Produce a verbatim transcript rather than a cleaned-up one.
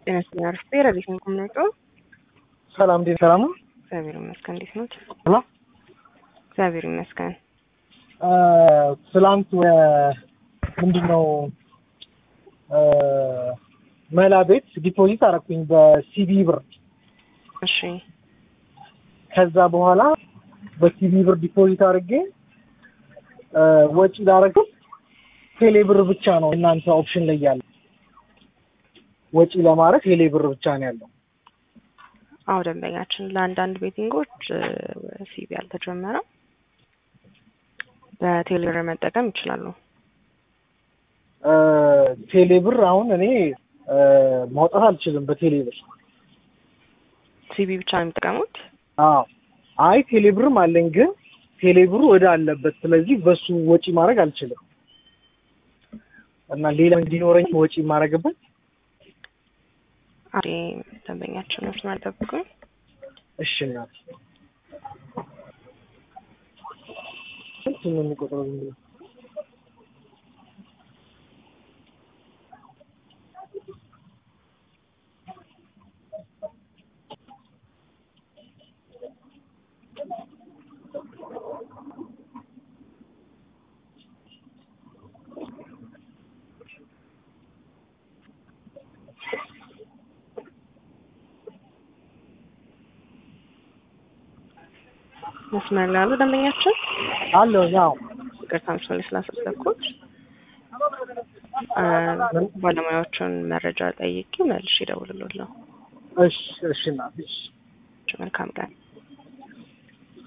Tienes que dar espera, dicen como neto. ሰላም ዲን ሰላም ነው። እግዚአብሔር ይመስገን። እንዴት ነው? ሄሎ እግዚአብሔር ይመስገን። አ ትላንት ምንድነው አ መላ ቤት ዲፖዚት አረኩኝ በሲቢ ብር። እሺ ከዛ በኋላ በሲቢ ብር ዲፖዚት አድርጌ አ ወጪ ዳረኩት ቴሌ ብር ብቻ ነው እናንተ ኦፕሽን ላይ ያለው ወጪ ለማድረግ ቴሌ ብር ብቻ ነው ያለው። አው ደንበኛችን ለአንዳንድ ቤቲንጎች ሲቢ አልተጀመረም። በቴሌ ብር መጠቀም ይችላሉ። አ ቴሌ ብር አሁን እኔ ማውጣት አልችልም በቴሌ ብር። ሲቢ ብቻ ነው የሚጠቀሙት? አዎ አይ ቴሌ ብርም አለኝ ግን ቴሌ ብሩ ወደ አለበት ስለዚህ በሱ ወጪ ማድረግ አልችልም። እና ሌላ እንዲኖረኝ ወጪ ማድረግበት አሬ ደንበኛችን ነው ማለት እሺ ነው እንትን የሚቆጥረው ነው መስመር ላይ ያሉ ደንበኛችን አሎ ያው ቅርታም ስላስፈለኩት አ ባለሙያዎቹን መረጃ ጠይቄ መልሼ እደውልልዎታለሁ። እሺ እሺ እና እሺ መልካም ቀን።